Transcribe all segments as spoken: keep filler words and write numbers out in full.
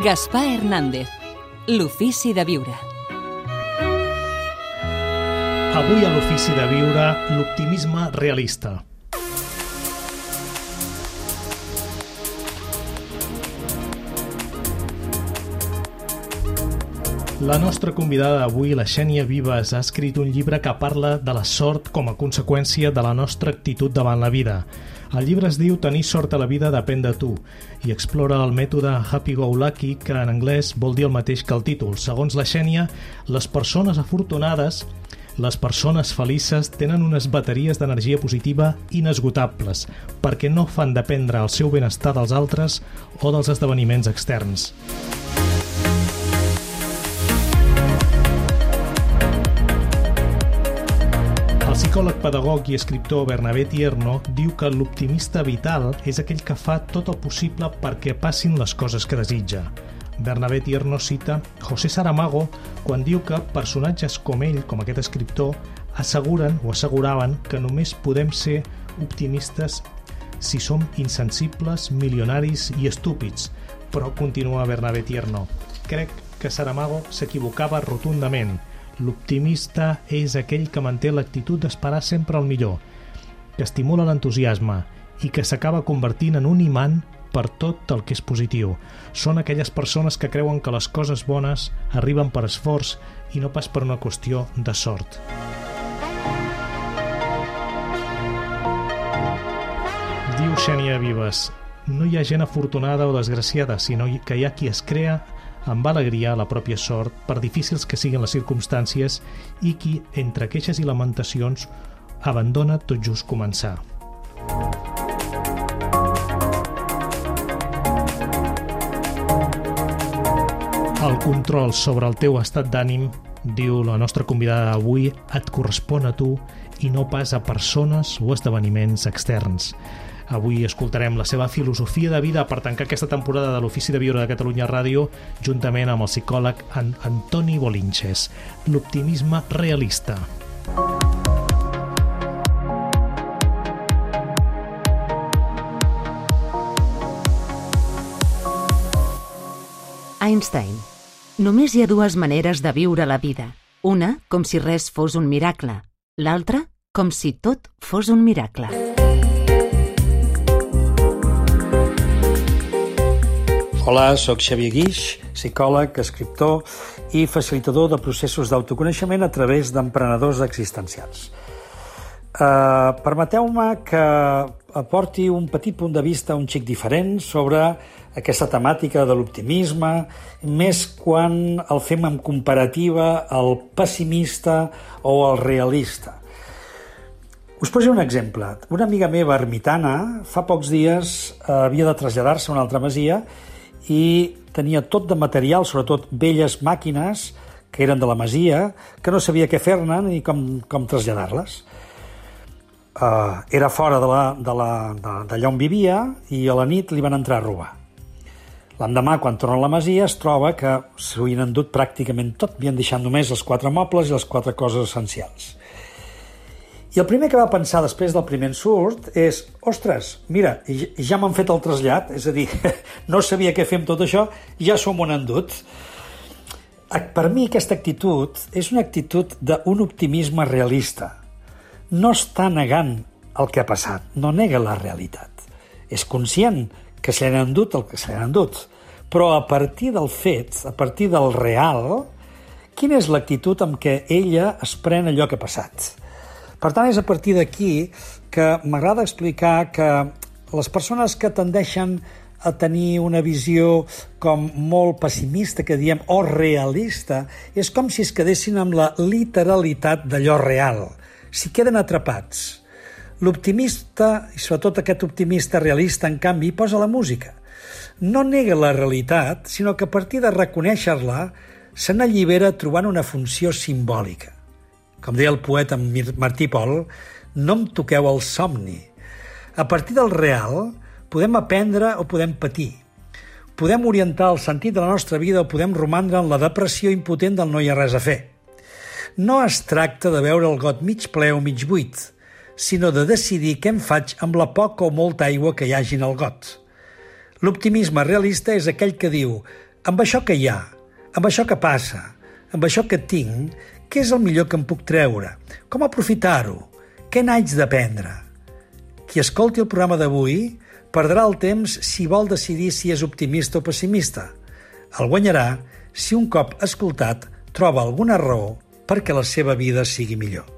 Gaspar Hernández, l'ofici de viure. Avui a l'ofici de viure, l'optimisme realista. La nostra convidada d'avui, la Xènia Vives, ha escrit un llibre que parla de la sort com a conseqüència de la nostra actitud davant la vida. El llibre es diu Tenir sort a la vida depèn de tu i explora el mètode Happy-Go-Lucky, que en anglès vol dir el mateix que el títol. Segons la Xènia, les persones afortunades, les persones felices tenen unes bateries d'energia positiva inesgotables perquè no fan dependre el seu benestar dels altres o dels esdeveniments externs. El psicòleg, pedagog i escriptor Bernabé Tierno diu que l'optimista vital és aquell que fa tot el possible perquè passin les coses que desitja. Bernabé Tierno cita José Saramago quan diu que personatges com ell, com aquest escriptor, asseguren o asseguraven que només podem ser optimistes si som insensibles, milionaris i estúpids. Però, continua Bernabé Tierno, crec que Saramago s'equivocava rotundament. L'optimista és aquell que manté l'actitud d'esperar sempre el millor, que estimula l'entusiasme i que s'acaba convertint en un imant per tot el que és positiu. Són aquelles persones que creuen que les coses bones arriben per esforç i no pas per una qüestió de sort. Diu Xènia Vives, no hi ha gent afortunada o desgraciada, sinó que hi ha qui es crea amb alegria la pròpia sort, per difícils que siguin les circumstàncies, i qui, entre queixes i lamentacions, abandona tot just començar. El control sobre el teu estat d'ànim, diu la nostra convidada d'avui, et correspon a tu i no pas a persones o esdeveniments externs. Avui escoltarem la seva filosofia de vida per tancar aquesta temporada de l'Ofici de Viure de Catalunya Ràdio, juntament amb el psicòleg Antoni Bolinches. L'optimisme realista. Einstein. Només hi ha dues maneres de viure la vida. Una, com si res fos un miracle. L'altra, com si tot fos un miracle. Hola, soc Xavier Guix, psicòleg, escriptor i facilitador de processos d'autoconeixement a través d'emprenedors existencials. Uh, permeteu-me que aporti un petit punt de vista un xic diferent sobre aquesta temàtica de l'optimisme, més quan el fem en comparativa al pessimista o al realista. Us poso un exemple. Una amiga meva ermitana fa pocs dies uh, havia de traslladar-se a una altra masia i tenia tot de material, sobretot velles màquines que eren de la masia, que no sabia què fer-ne ni com, com traslladar-les. Uh, era fora de la, de la, de, d'allà on vivia i a la nit li van entrar a robar. L'endemà, quan torna a la masia, es troba que s'ho havien endut pràcticament tot, havien deixat només els quatre mobles i les quatre coses essencials. I el primer que va pensar després del primer ensurt és, ostres, mira, ja m'han fet el trasllat, és a dir, no sabia què fer amb tot això, ja s'ho m'han endut. Per mi aquesta actitud és una actitud d'un optimisme realista. No està negant el que ha passat, no nega la realitat. És conscient que se l'han endut el que se l'han endut, però a partir del fet, a partir del real, quina és l'actitud amb què ella es pren allò que ha passat? Per tant, és a partir d'aquí que m'agrada explicar que les persones que tendeixen a tenir una visió com molt pessimista, que diem, o realista, és com si es quedessin amb la literalitat d'allò real, si queden atrapats. L'optimista, i sobretot aquest optimista realista, en canvi, posa la música. No nega la realitat, sinó que a partir de reconèixer-la, se n'allibera trobant una funció simbòlica. Com deia el poeta Martí Pol, no em toqueu el somni. A partir del real podem aprendre o podem patir. Podem orientar el sentit de la nostra vida o podem romandre en la depressió impotent del no hi ha res a fer. No es tracta de veure el got mig ple o mig buit, sinó de decidir què em faig amb la poca o molta aigua que hi hagi en el got. L'optimisme realista és aquell que diu amb això que hi ha, amb això que passa, amb això que tinc, què és el millor que em puc treure? Com aprofitar-ho? Què n'haig d'aprendre? Qui escolti el programa d'avui perdrà el temps si vol decidir si és optimista o pessimista. El guanyarà si un cop escoltat troba alguna raó perquè la seva vida sigui millor.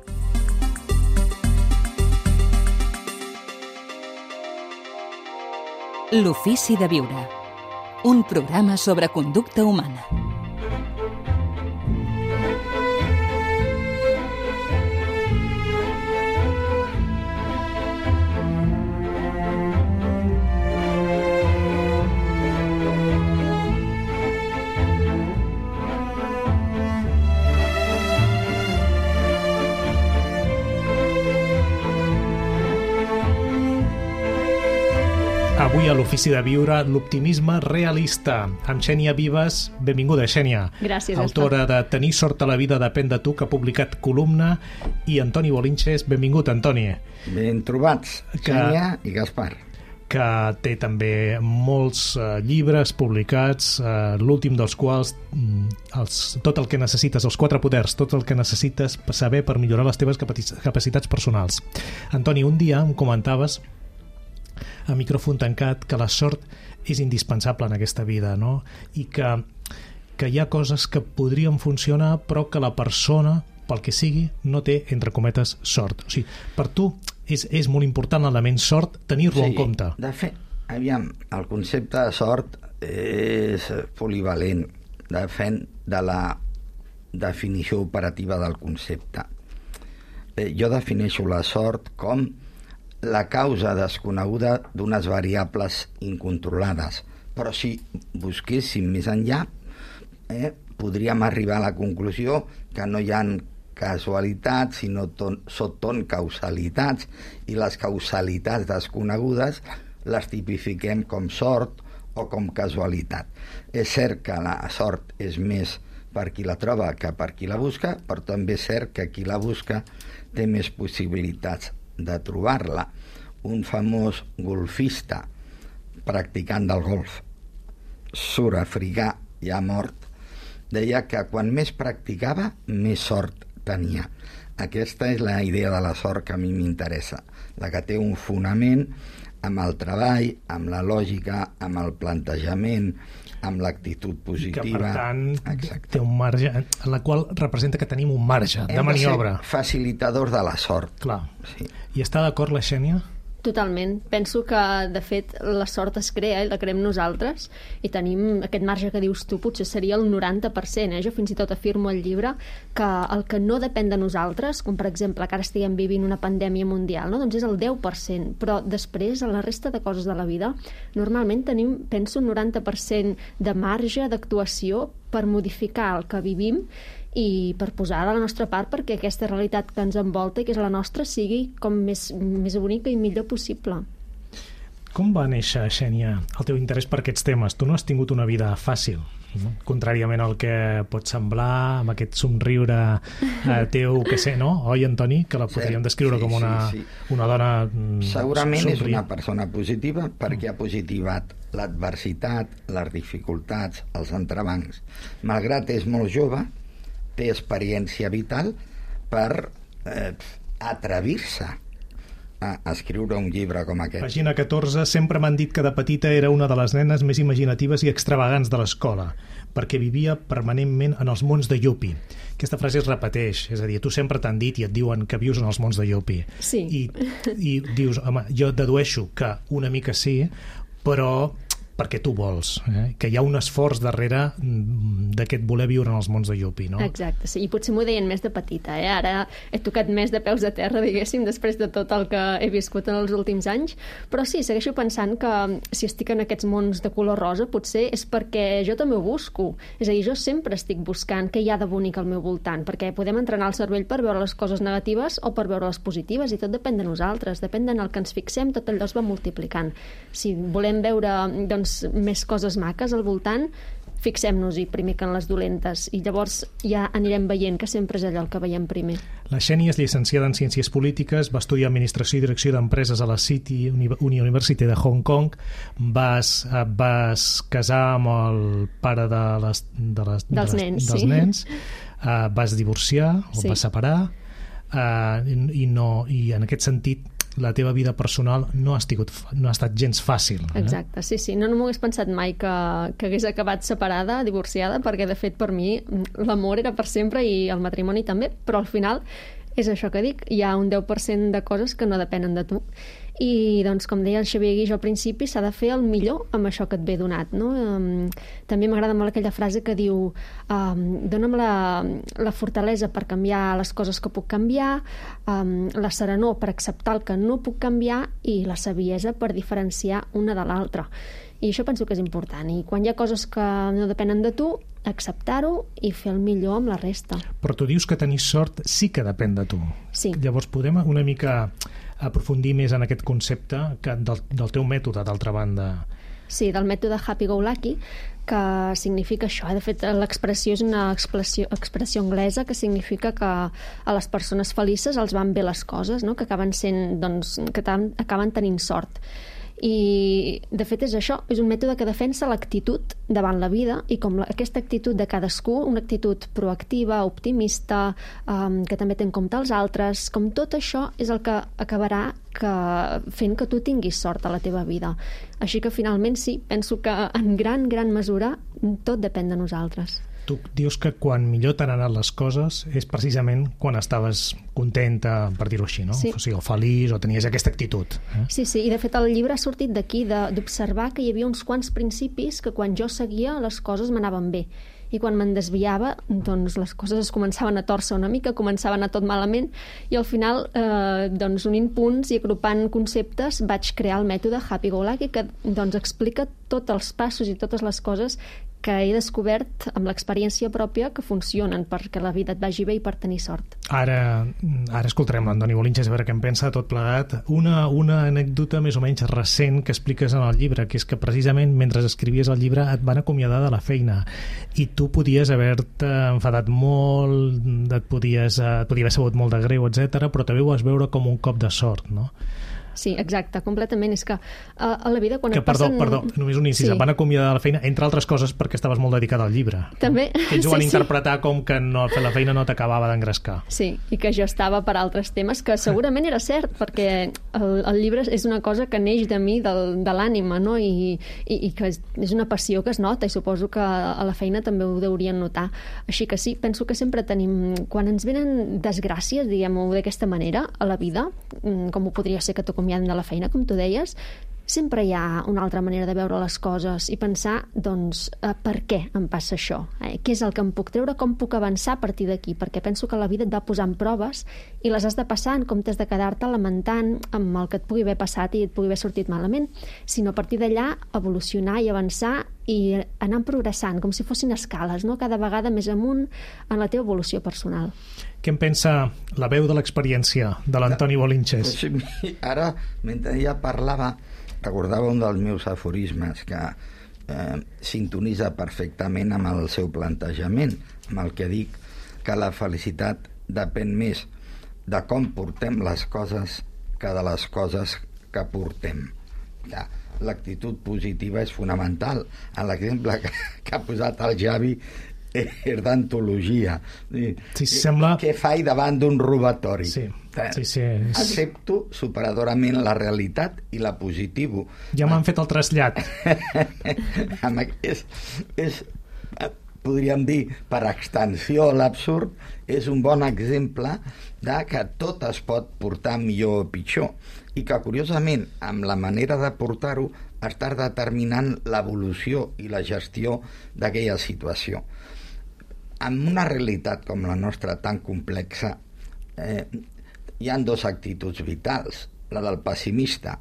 L'ofici de viure. Un programa sobre conducta humana. Avui a l'Ofici de Viure, l'optimisme realista. Amb Xènia Vives. Benvinguda, Xènia. Gràcies, autora de Tenir sort a la vida depèn de tu, que ha publicat Columna. I Antoni Bolinches. Benvingut, Antoni. Ben trobats, que, Xènia i Gaspar. Que té també molts uh, llibres publicats, uh, l'últim dels quals mm, els, tot el que necessites, els quatre poders, tot el que necessites saber per millorar les teves capacitats personals. Antoni, un dia em comentaves a micròfon tancat que la sort és indispensable en aquesta vida, no? I que, que hi ha coses que podrien funcionar però que la persona, pel que sigui, no té, entre cometes, sort. O sigui, per tu és, és molt important l'element sort, tenir-lo sí, en compte. De fet, aviam, el concepte de sort és polivalent, depèn de la definició operativa del concepte. Eh, jo defineixo la sort com la causa desconeguda d'unes variables incontrolades. Però si busquéssim més enllà, eh, podríem arribar a la conclusió que no hi ha casualitats, sinó són causalitats, i les causalitats desconegudes les tipifiquem com sort o com casualitat. És cert que la sort és més per qui la troba que per qui la busca, però també és cert que qui la busca té més possibilitats de trobar-la. Un famós golfista practicant del golf, sud-africà, ja mort, deia que quan més practicava, més sort tenia. Aquesta és la idea de la sort que a mi m'interessa, la que té un fonament amb el treball, amb la lògica, amb el plantejament, amb l'actitud positiva. I que, per tant, exacte, té un marge, en la qual representa que tenim un marge Hem de maniobra. Hem de ser facilitadors de la sort. Clar. Sí. I està d'acord la Xènia? Totalment. Penso que, de fet, la sort es crea i la creem nosaltres i tenim aquest marge que dius tu, potser seria el noranta per cent. Eh? Jo fins i tot afirmo al llibre que el que no depèn de nosaltres, com per exemple que ara estiguem vivint una pandèmia mundial, no? Doncs és el deu per cent, però després, a la resta de coses de la vida, normalment tenim, penso, un noranta per cent de marge d'actuació per modificar el que vivim i per posar de la nostra part perquè aquesta realitat que ens envolta i que és la nostra sigui com més, més bonica i millor possible. Com va néixer, Xènia, el teu interès per aquests temes? Tu no has tingut una vida fàcil, no? Contràriament al que pot semblar, amb aquest somriure eh, teu, que sé, no? Oi, Antoni? Que la podríem descriure sí, com una, sí, sí. una dona segurament somrient. És una persona positiva perquè ha positivat l'adversitat, les dificultats, els entrebancs. Malgrat és molt jove, té experiència vital per eh, atrevir-se a escriure un llibre com aquest. Pàgina catorze. Sempre m'han dit que de petita era una de les nenes més imaginatives i extravagants de l'escola, perquè vivia permanentment en els mons de Yuppie. Aquesta frase es repeteix, és a dir, tu sempre t'han dit i et diuen que vius en els mons de Yuppie. Sí. I, i dius, home, jo dedueixo que una mica sí, però perquè tu vols, eh? Que hi ha un esforç darrere d'aquest voler viure en els mons de Yuppie, no? Exacte, sí, i potser m'ho deien més de petita, eh? Ara he tocat més de peus a terra, diguéssim, després de tot el que he viscut en els últims anys, però sí, segueixo pensant que si estic en aquests mons de color rosa potser és perquè jo també ho busco, és a dir, jo sempre estic buscant què hi ha de bonic al meu voltant, perquè podem entrenar el cervell per veure les coses negatives o per veure les positives, i tot depèn de nosaltres, depèn en el que ens fixem, tot allò es va multiplicant. Si volem veure, doncs, més coses maques al voltant, fixem-nos-hi primer que en les dolentes, i llavors ja anirem veient que sempre és allò el que veiem primer. La Xeni és llicenciada en Ciències Polítiques, va estudiar Administració i Direcció d'Empreses a la City University de Hong Kong, vas, vas casar amb el pare de les, de les, dels de les, nens, dels sí. nens uh, vas divorciar o sí. vas separar uh, i, i, no, i en aquest sentit la teva vida personal no ha, estigut, no ha estat gens fàcil. Eh? Exacte, sí, sí. No, no m'ho hagués pensat mai que, que hagués acabat separada, divorciada, perquè de fet per mi l'amor era per sempre i el matrimoni també, però al final és això que dic, hi ha un deu per cent de coses que no depenen de tu. I, doncs, com deia el Xavier Guix al principi, s'ha de fer el millor amb això que et ve donat, no? Um, també m'agrada molt aquella frase que diu um, dona'm la, la fortalesa per canviar les coses que puc canviar, um, la serenor per acceptar el que no puc canviar i la saviesa per diferenciar una de l'altra. I això penso que és important. I quan hi ha coses que no depenen de tu, acceptar-ho i fer el millor amb la resta. Però tu dius que tenir sort sí que depèn de tu. Sí. Llavors podem una mica aprofundir més en aquest concepte que del, del teu mètode, d'altra banda. Sí, del mètode Happy Go Lucky, que significa això. De fet, l'expressió és una expressió, expressió anglesa que significa que a les persones felices els van bé les coses, no? Que acaben sent, doncs, que acaben tenint sort. I de fet és això, és un mètode que defensa l'actitud davant la vida i com la, aquesta actitud de cadascú, una actitud proactiva, optimista, um, que també té en compte els altres, com tot això és el que acabarà que, fent que tu tinguis sort a la teva vida. Així que finalment sí, penso que en gran, gran mesura tot depèn de nosaltres. Tu dius que quan millor t'han anat les coses és precisament quan estaves contenta, per dir-ho així, no? Sí. O sigui, o feliç, o tenies aquesta actitud. Eh? Sí, sí, i de fet el llibre ha sortit d'aquí, d'observar que hi havia uns quants principis que quan jo seguia les coses m'anaven bé. I quan me'n desviava, doncs les coses es començaven a torçar una mica, començava a anar tot malament, i al final, eh, doncs, unint punts i agrupant conceptes, vaig crear el mètode Happy Go Lucky, que doncs, explica tots els passos i totes les coses que he descobert amb l'experiència pròpia que funcionen perquè la vida et vagi bé i per tenir sort. Ara, ara escoltarem l'Antoni Bolínches a veure què en pensa tot plegat. Una, una anècdota més o menys recent que expliques en el llibre, que és que precisament mentre escrivies el llibre et van acomiadar de la feina i tu podies haver-te enfadat molt, et podies, et podia haver sabut molt de greu, etcètera, però també ho vas veure com un cop de sort, no? Sí, exacte, completament. És que a, a la vida quan que, et passen... Perdó, perdó, només un incís, sí. Et van acomiadar de la feina, entre altres coses perquè estaves molt dedicada al llibre. També. Que ells ho van sí, interpretar sí. com que no, la feina no t'acabava d'engrescar. Sí, i que jo estava per altres temes, que segurament era cert, perquè el, el llibre és una cosa que neix de mi, del, de l'ànima, no? I, i, i que és, és una passió que es nota, i suposo que a la feina també ho deurien notar. Així que sí, penso que sempre tenim... Quan ens venen desgràcies, diguem-ho d'aquesta manera, a la vida, com ho podria ser que t'acomiaden de la feina, com tu deies, sempre hi ha una altra manera de veure les coses i pensar, doncs, eh, per què em passa això? Eh? Què és el que em puc treure? Com puc avançar a partir d'aquí? Perquè penso que la vida et va posant proves i les has de passar en comptes de quedar-te lamentant amb el que et pugui haver passat i et pugui haver sortit malament, sinó a partir d'allà evolucionar i avançar i anar progressant, com si fossin escales, no? Cada vegada més amunt en la teva evolució personal. Què en pensa la veu de l'experiència de l'Antoni Bolínches? Pues, ara, mentre ella parlava, recordava un dels meus aforismes que eh, sintonitza perfectament amb el seu plantejament, amb el que dic que la felicitat depèn més de com portem les coses que de les coses que portem. Ja, l'actitud positiva és fonamental. En l'exemple que, que ha posat el Javi és d'antologia. Sí, sembla... Què faig davant d'un robatori? Sí, sí, sí. Accepto superadorament la realitat i la positivo. Ja m'han fet el trasllat. és, és, podríem dir, per extensió, l'absurd és un bon exemple de que tot es pot portar millor o pitjor i que, curiosament, amb la manera de portar-ho estàs determinant l'evolució i la gestió d'aquella situació. En una realitat com la nostra tan complexa eh, hi ha dos actituds vitals. La del pessimista,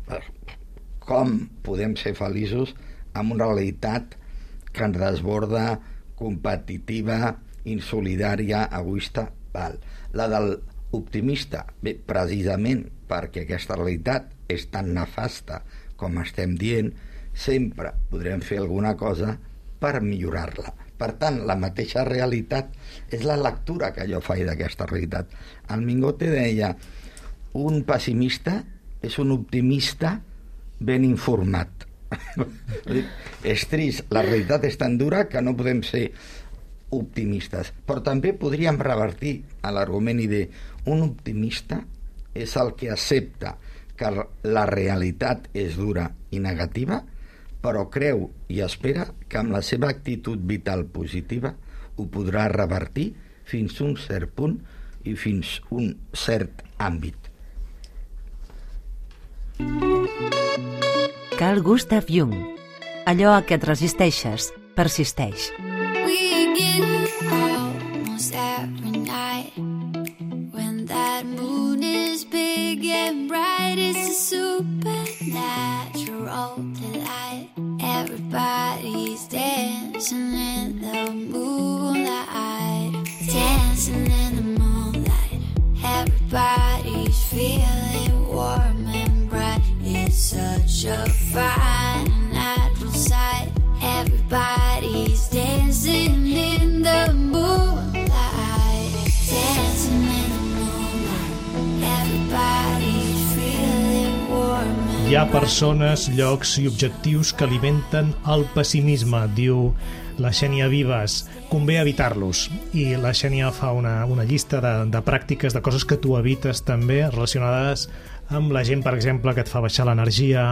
com podem ser feliços amb una realitat que ens desborda, competitiva, insolidària, egoista, val. La del optimista, bé, precisament perquè aquesta realitat és tan nefasta com estem dient, sempre podrem fer alguna cosa per millorar-la. Per tant, la mateixa realitat és la lectura que jo faig d'aquesta realitat. El Mingote deia, un pessimista és un optimista ben informat. És trist, la realitat és tan dura que no podem ser optimistes, però també podríem revertir a l'argument i dir, un optimista és el que accepta que la realitat és dura i negativa, però creu i espera que amb la seva actitud vital positiva ho podrà revertir fins a un cert punt i fins a un cert àmbit. Carl Gustav Jung. Allò a què et resisteixes, persisteix. We get almost every night when that moon is big and bright. It's a supernatural delight. Everybody's dancing in the moonlight, dancing in the moonlight. Everybody's feeling warm and bright. It's such a fine natural sight. Everybody's dancing in the moonlight, dancing in the moonlight. Everybody's feeling warm and Hi ha persones, llocs i objectius que alimenten el pessimisme, diu la Xènia Vives. Convé evitar-los. I la Xènia fa una, una llista de, de pràctiques, de coses que tu evites també, relacionades amb la gent, per exemple, que et fa baixar l'energia,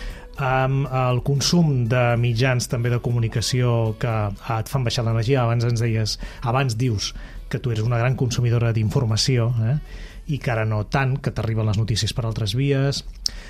amb el consum de mitjans també de comunicació que ah, et fan baixar l'energia. Abans ens deies, abans dius que tu eres una gran consumidora d'informació, eh? I que ara no tant, que t'arriben les notícies per altres vies,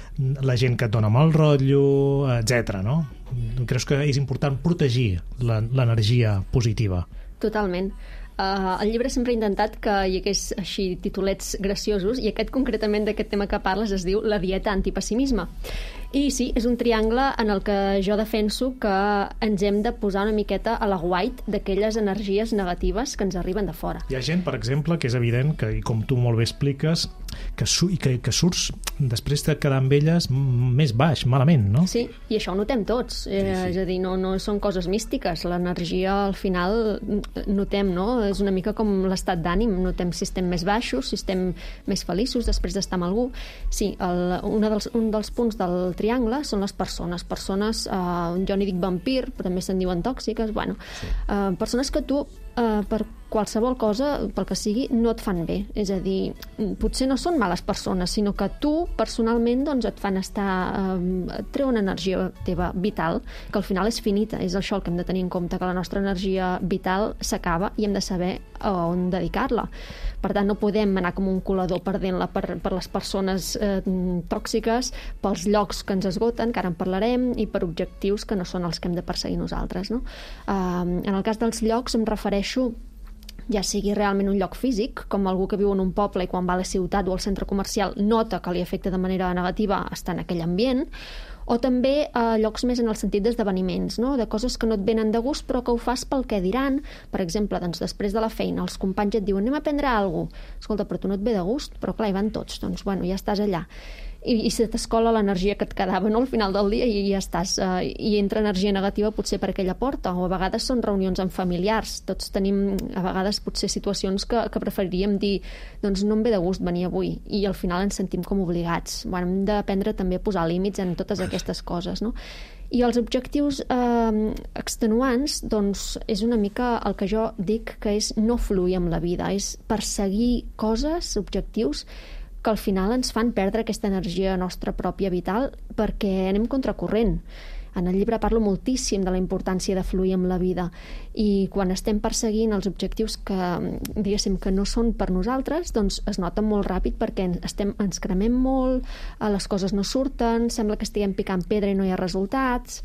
la gent que et dona mal rotllo, etcètera, no? Creus que és important protegir l'energia positiva? Totalment. Uh, el llibre sempre ha intentat que hi hagués així titulets graciosos, i aquest concretament d'aquest tema que parles es diu La dieta antipessimisme. I sí, és un triangle en el que jo defenso que ens hem de posar una miqueta a la guait d'aquelles energies negatives que ens arriben de fora. Hi ha gent, per exemple, que és evident, que, i com tu molt bé expliques, que, su i que, que surts després de quedar amb elles més baix, malament, no? Sí, i això ho notem tots. Eh, sí, sí. És a dir, no, no són coses místiques. L'energia, al final, notem, no? És una mica com l'estat d'ànim. Notem si estem més baixos, si estem més feliços després d'estar amb algú. Sí, el, una dels, un dels punts del triangle són les persones. Persones, eh, jo n'hi dic vampir, però també se'n diuen tòxiques. Bueno, sí. eh, persones que tu, eh, per qualsevol cosa, pel que sigui, no et fan bé. És a dir, potser no són males persones, sinó que tu, personalment, doncs, et fan estar... Eh, et treuen energia teva vital, que al final és finita. És això el que hem de tenir en compte, que la nostra energia vital s'acaba i hem de saber on dedicar-la. Per tant, no podem anar com un colador perdent-la per, per les persones eh, tòxiques, pels llocs que ens esgoten, que ara en parlarem, i per objectius que no són els que hem de perseguir nosaltres, no? Eh, en el cas dels llocs em refereixo ja sigui realment un lloc físic, com algú que viu en un poble i quan va a la ciutat o al centre comercial nota que li afecta de manera negativa estar en aquell ambient, o també eh, llocs més en el sentit d'esdeveniments, no? De coses que no et venen de gust però que ho fas pel que diran. Per exemple, doncs, després de la feina els companys et diuen anem a prendre alguna cosa. Escolta, però tu no et ve de gust, però clar, hi van tots, doncs bueno, ja estàs allà. I, i se t'escola l'energia que et quedava, no? Al final del dia, i ja estàs. Eh, I entra energia negativa potser per aquella porta, o a vegades són reunions amb familiars. Tots tenim a vegades potser situacions que, que preferiríem dir doncs no em ve de gust venir avui, i al final ens sentim com obligats. Bueno, hem d'aprendre també a posar límits en totes aquestes coses, no? I els objectius eh, extenuants, doncs, és una mica el que jo dic que és no fluir amb la vida, és perseguir coses, objectius, que al final ens fan perdre aquesta energia nostra pròpia vital perquè anem contracorrent. En el llibre parlo moltíssim de la importància de fluir amb la vida, i quan estem perseguint els objectius que, diguéssim, que no són per nosaltres, doncs es nota molt ràpid perquè estem, ens cremem molt, les coses no surten, sembla que estiguem picant pedra i no hi ha resultats.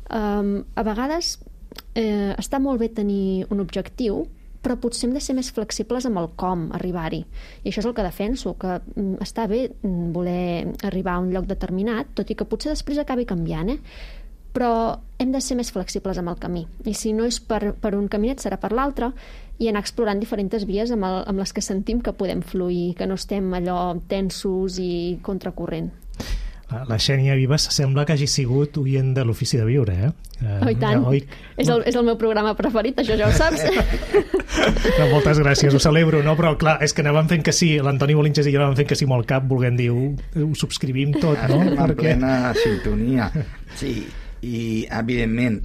Um, a vegades eh, està molt bé tenir un objectiu, però potser hem de ser més flexibles amb el com arribar-hi. I això és el que defenso, que està bé voler arribar a un lloc determinat, tot i que potser després acabi canviant, eh? Però hem de ser més flexibles amb el camí. I si no és per, per un caminet, serà per l'altre, i anar explorant diferents vies amb, el, amb les que sentim que podem fluir, que no estem allò tensos i contracorrent. La Xènia Vives sembla que hagi sigut oient de l'Ofici de Viure, eh? Oh, i tant. Oi? És, el, és el meu programa preferit, això ja ho saps. No, moltes gràcies, ho celebro, no? Però clar, és que anàvem fent que sí, l'Antoni Bolinches i jo anàvem fent que sí molt cap, volent dir, ho, ho subscrivim tot, no? Estem en Perquè... plena sintonia. Sí, i evidentment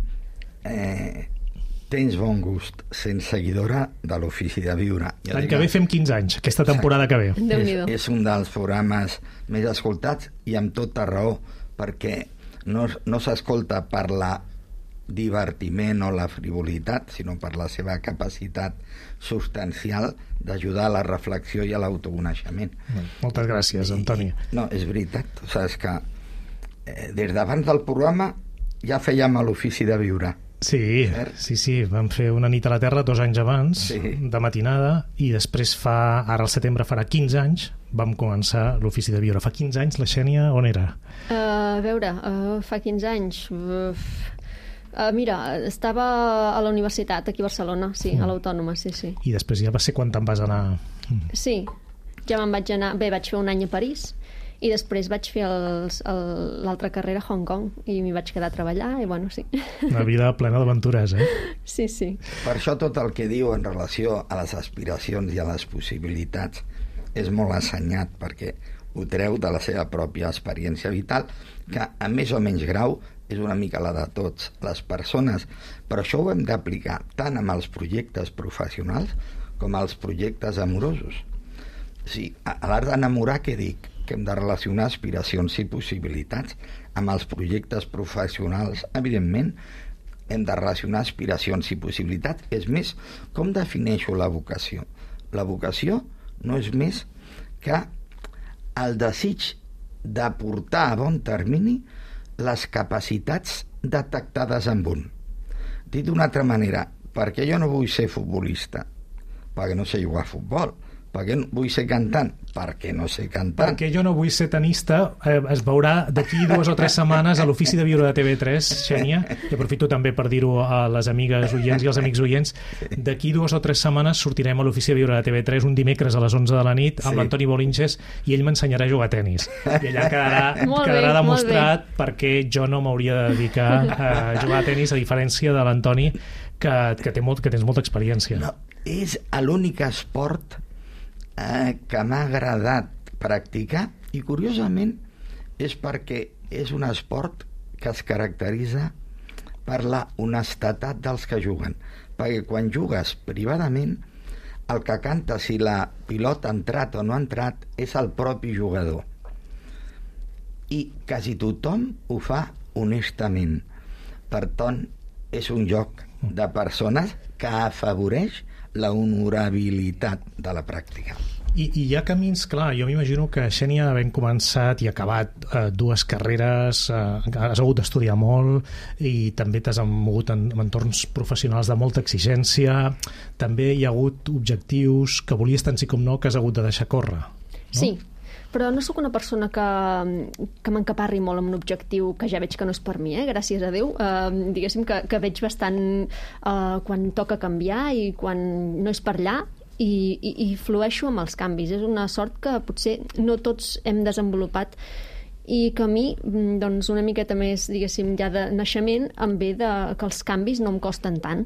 eh, tens bon gust sent seguidora de l'Ofici de Viure. L'any que ve fem quinze anys, aquesta temporada que ve. Déu-n'hi-do. És, és un dels programes més escoltats i amb tota raó, perquè no, no s'escolta per la divertiment o la frivolitat, sinó per la seva capacitat substancial d'ajudar a la reflexió i a l'autoconeixement. Moltes gràcies, Antoni. I, no, és veritat. O sigui, és que eh, des d'abans del programa ja fèiem a l'Ofici de Viure. Sí, sí, sí, vam fer una nit a la Terra dos anys abans, sí. de matinada, i després fa, ara al setembre farà quinze anys, vam començar l'Ofici de Viure. Fa quinze anys la Xènia on era? Uh, a veure, uh, fa quinze anys... Uh, uh, mira, estava a la universitat aquí a Barcelona, sí, mm. a l'Autònoma, sí, sí. I després ja va ser quan te'n vas anar... Sí, ja me'n vaig anar... Bé, vaig fer un any a París, i després vaig fer l'altra carrera a Hong Kong i m'hi vaig quedar a treballar i bueno, sí. Una vida plena d'aventures, eh? Sí, sí. Per això tot el que diu en relació a les aspiracions i a les possibilitats és molt assenyat, perquè ho treu de la seva pròpia experiència vital, que a més o menys grau és una mica la de tots les persones, però això ho hem d'aplicar tant amb els projectes professionals com als projectes amorosos. Sí, a l'art d'enamorar, què dic? Que hem de relacionar aspiracions i possibilitats amb els projectes professionals. Evidentment, hem de relacionar aspiracions i possibilitats. És més, com defineixo la vocació? La vocació no és més que el desig de portar a bon termini les capacitats detectades en un. Dit d'una altra manera, perquè jo no vull ser futbolista? Perquè no sé jugar a futbol. Perquè no vull ser cantant? Perquè no sé cantar. Perquè jo no vull ser tenista. Eh, es veurà d'aquí dues o tres setmanes a l'Ofici de Viure de T V tres, Xènia, i aprofito també per dir-ho a les amigues oients i als amics oients. D'aquí dues o tres setmanes sortirem a l'Ofici de Viure de T V tres un dimecres a les onze de la nit amb sí. l'Antoni Bolinches i ell m'ensenyarà a jugar a tenis. I allà quedarà, quedarà demostrat perquè jo no m'hauria de dedicar a jugar a tenis, a diferència de l'Antoni, que, que, té molt, que tens molta experiència. No, és l'únic esport Eh, que m'ha agradat practicar, i curiosament és perquè és un esport que es caracteritza per la honestedat dels que juguen, perquè quan jugues privadament el que canta si la pilota ha entrat o no ha entrat és el propi jugador, i quasi tothom ho fa honestament. Per tant, és un joc de persones que afavoreix la honorabilitat de la pràctica. I, i hi ha camins, clar, jo m'imagino que Xènia, havent començat i acabat eh, dues carreres, eh, has hagut d'estudiar molt i també t'has mogut en, en entorns professionals de molta exigència, també hi ha hagut objectius que volies tant sí com no que has hagut de deixar córrer, no? Sí, però no sóc una persona que, que m'encaparri molt amb un objectiu que ja veig que no és per mi, eh? Gràcies a Déu. Eh, diguéssim que, que veig bastant eh, quan toca canviar i quan no és per allà, i, i, i flueixo amb els canvis. És una sort que potser no tots hem desenvolupat i que a mi, doncs, una miqueta més, diguéssim, ja de naixement, em ve de, que els canvis no em costen tant.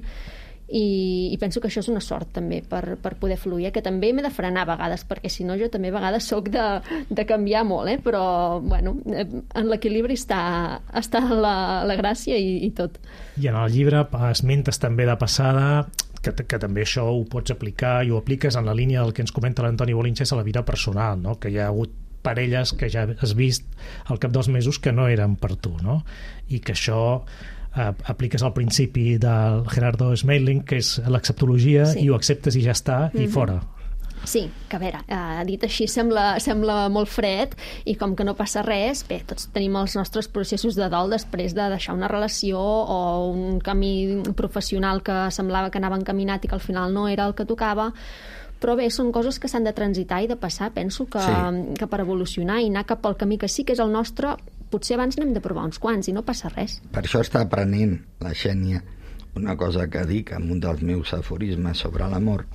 I, i penso que això és una sort també per, per poder fluir, que també m'he de frenar a vegades, perquè si no jo també a vegades soc de, de canviar molt, eh? Però bueno, en l'equilibri està, està la, la gràcia i, i tot. I en el llibre esmentes també de passada que, que també això ho pots aplicar i ho apliques en la línia del que ens comenta l'Antoni Bolinches a la vida personal, no? Que hi ha hagut parelles que ja has vist al cap dels mesos que no eren per tu, no? I que això Uh, apliques al principi del Gerardo Smeidling, que és l'acceptologia, sí. I ho acceptes i ja està, mm-hmm. i fora. Sí, que a veure, eh, dit així sembla, sembla molt fred i com que no passa res, bé, tots tenim els nostres processos de dol després de deixar una relació o un camí professional que semblava que anava encaminat i que al final no era el que tocava, però bé, són coses que s'han de transitar i de passar. Penso que, sí. que per evolucionar i anar cap al camí que sí que és el nostre, potser abans n'hem de provar uns quants i no passa res. Per això està aprenent la Xènia una cosa que dic en un dels meus aforismes sobre l'amor,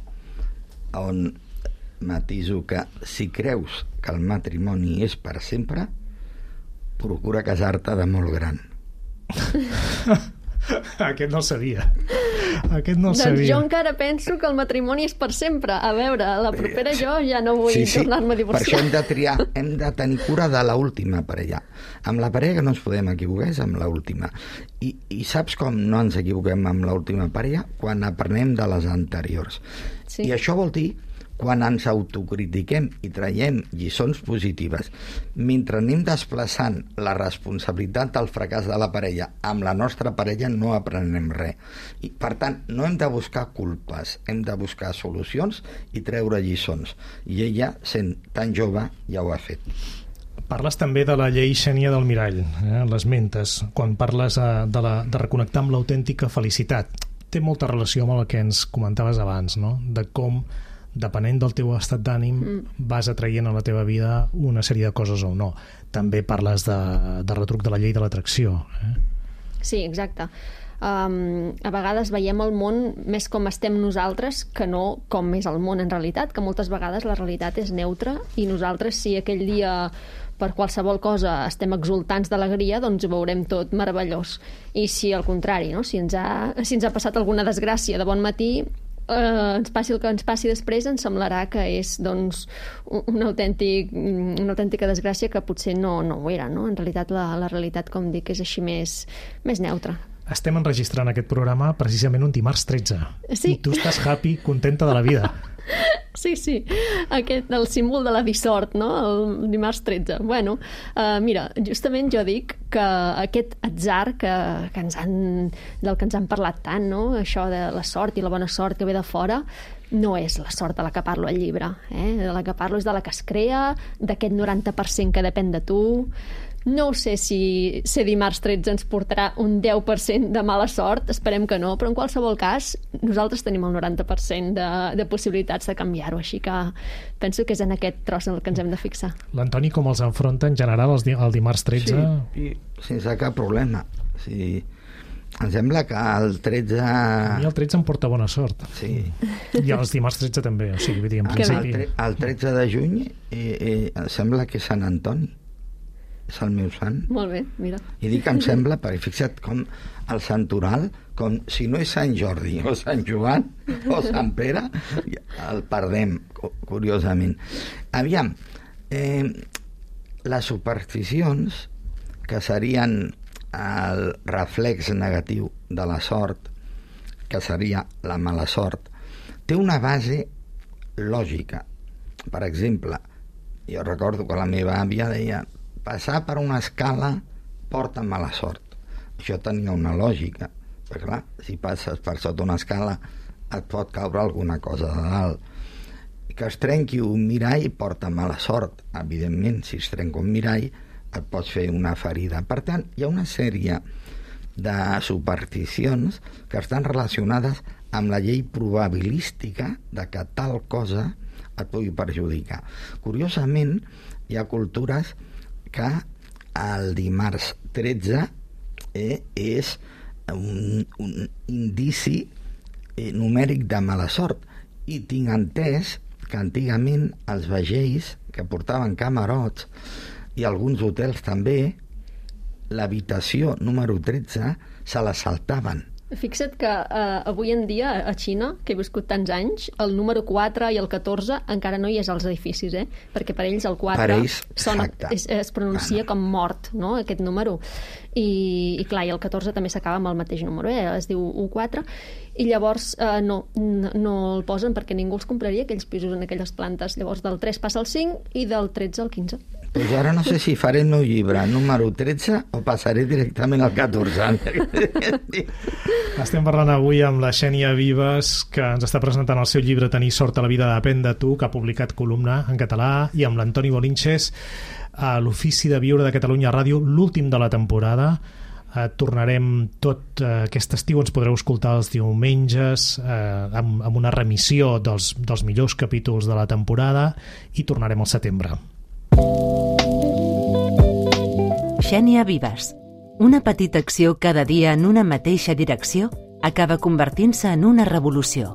on matiso que si creus que el matrimoni és per sempre, procura casar-te de molt gran. Aquest no el sabia. Aquest no el doncs sabia. jo encara penso que el matrimoni és per sempre. A veure, la propera jo ja no vull sí, sí. tornar-me a divorciar. Per això hem de triar, hem de tenir cura de l'última parella. Amb la parella que no ens podem equivocar és amb l'última. I, I saps com no ens equivoquem amb l'última parella? Quan aprenem de les anteriors. Sí. I això vol dir quan ens autocritiquem i traiem lliçons positives, mentre anem desplaçant la responsabilitat del fracàs de la parella amb la nostra parella, no aprenem res. I, per tant, no hem de buscar culpes, hem de buscar solucions i treure lliçons. I ella, sent tan jove, ja ho ha fet. Parles també de la llei Xènia del mirall, eh? Les mentes, quan parles eh, de, la, de reconnectar amb l'autèntica felicitat. Té molta relació amb el que ens comentaves abans, no? De com, depenent del teu estat d'ànim, mm. vas atraient a la teva vida una sèrie de coses o no. També parles de, de retruc de la llei de l'atracció. Eh? Sí, exacte. Um, a vegades veiem el món més com estem nosaltres que no com és el món en realitat, que moltes vegades la realitat és neutra i nosaltres, si aquell dia per qualsevol cosa estem exultants d'alegria, doncs ho veurem tot meravellós. I si al contrari, no? si, ens ha, si ens ha passat alguna desgràcia de bon matí, Uh, ens passi el que ens passi després, ens semblarà que és doncs, un, un autèntic, una autèntica desgràcia que potser no, no ho era, no? En realitat la, la realitat, com dic, és així més, més neutra. Estem enregistrant aquest programa precisament un dimarts tretze. Sí. I tu estàs happy, contenta de la vida. Sí, sí, aquest, el símbol de la dissort, no? El dimarts tretze. Bueno, uh, mira, justament jo dic que aquest atzar que, que ens han, del que ens han parlat tant, no? Això de la sort i la bona sort que ve de fora, no és la sort de la que parlo al llibre. Eh? De la que parlo és de la que es crea, d'aquest noranta per cent que depèn de tu. No ho sé si ser dimarts tretze ens portarà un deu per cent de mala sort, esperem que no, però en qualsevol cas nosaltres tenim el noranta per cent de, de possibilitats de canviar-ho, així que penso que és en aquest tros en el que ens hem de fixar. L'Antoni com els enfronta en general els di el dimarts tretze? Sí, i sense cap problema. Sí. Em sembla que el tretze... A mi el tretze em porta bona sort. Sí. I els dimarts tretze també, o sigui, vull dir, en principi... El, tre el tretze de juny eh, eh, em sembla que és Sant Antoni. És el meu sant. Molt bé, mira. I dic em sembla, perquè fixa't com el santoral, com si no és Sant Jordi o Sant Joan o Sant Pere, el perdem, curiosament. Aviam, eh, les supersticions, que serien el reflex negatiu de la sort, que seria la mala sort, té una base lògica. Per exemple, jo recordo que la meva àvia deia passar per una escala porta mala sort. Això tenia una lògica, perquè clar, si passes per sota una escala et pot caure alguna cosa de dalt. Que es trenqui un mirall porta mala sort, evidentment, si es trenca un mirall et pots fer una ferida. Per tant, hi ha una sèrie de supersticions que estan relacionades amb la llei probabilística de que tal cosa et pugui perjudicar. Curiosament, hi ha cultures que el dimarts tretze eh, és un, un indici eh, numèric de mala sort, i tinc entès que antigament els vaixells que portaven camarots i alguns hotels també, l'habitació número tretze se la saltaven. Fixa't que eh, avui en dia a Xina, que he viscut tants anys, el número quatre i el catorze encara no hi és als edificis, eh? Perquè per ells el quatre per ells, sona, es, es pronuncia com mort, no? Aquest número. I, i clar, i el catorze també s'acaba amb el mateix número, eh? Es diu u quatre, i llavors eh, no, no, no el posen perquè ningú els compraria, aquells pisos en aquelles plantes. Llavors del tres passa al cinc i del tretze al quinze. Pues ara no sé si faré el meu llibre número tretze o passaré directament al catorze. Estem parlant avui amb la Xènia Vives, que ens està presentant el seu llibre Tenir sort a la vida depèn de tu, que ha publicat Columna en català, i amb l'Antoni Bolinches a l'Ofici de Viure de Catalunya Ràdio, l'últim de la temporada. Eh, tornarem tot eh, aquest estiu, ens podreu escoltar els diumenges eh, amb, amb una remissió dels, dels millors capítols de la temporada, i tornarem al setembre. Xènia Vives. Una petita acció cada dia en una mateixa direcció acaba convertint-se en una revolució.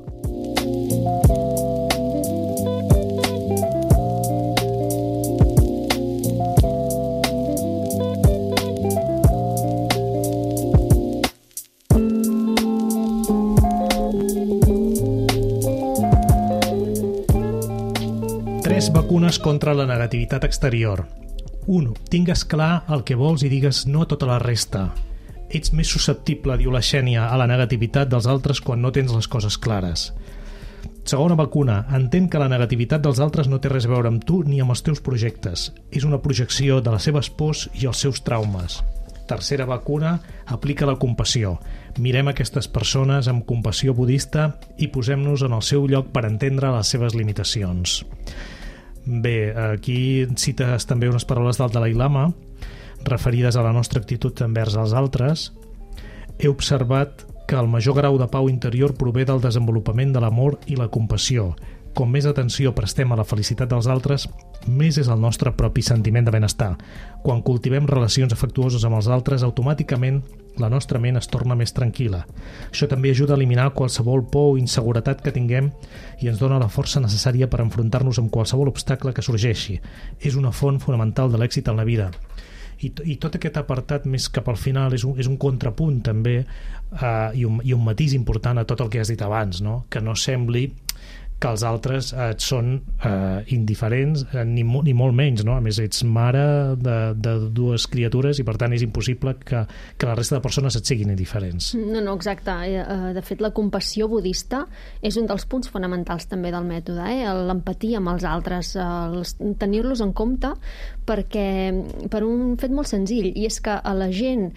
vacunes contra la negativitat exterior. un. Tingues clar el que vols i digues no a tota la resta. Ets més susceptible, diu la Xènia, a la negativitat dels altres quan no tens les coses clares. Segona vacuna. Entén que la negativitat dels altres no té res a veure amb tu ni amb els teus projectes. És una projecció de les seves pors i els seus traumes. Tercera vacuna. Aplica la compassió. Mirem aquestes persones amb compassió budista i posem-nos en el seu lloc per entendre les seves limitacions. Bé, aquí cites també unes paraules del Dalai Lama referides a la nostra actitud envers els altres. He observat que el major grau de pau interior prové del desenvolupament de l'amor i la compassió. Com més atenció prestem a la felicitat dels altres, més és el nostre propi sentiment de benestar. Quan cultivem relacions afectuoses amb els altres, automàticament la nostra ment es torna més tranquil·la. Això també ajuda a eliminar qualsevol por o inseguretat que tinguem i ens dona la força necessària per enfrontar-nos amb qualsevol obstacle que sorgeixi. És una font fonamental de l'èxit en la vida. I, i tot aquest apartat més cap al final és un, és un contrapunt també eh, i, un, i un matís important a tot el que has dit abans, no? Que no sembli que els altres eh, et són eh, indiferents, eh, ni, mo, ni molt menys, no? A més, ets mare de, de dues criatures i per tant és impossible que, que la resta de persones et siguin indiferents. No, no, exacte. De fet, la compassió budista és un dels punts fonamentals també del mètode, eh? L'empatia amb els altres, tenir-los en compte perquè per un fet molt senzill, i és que a la gent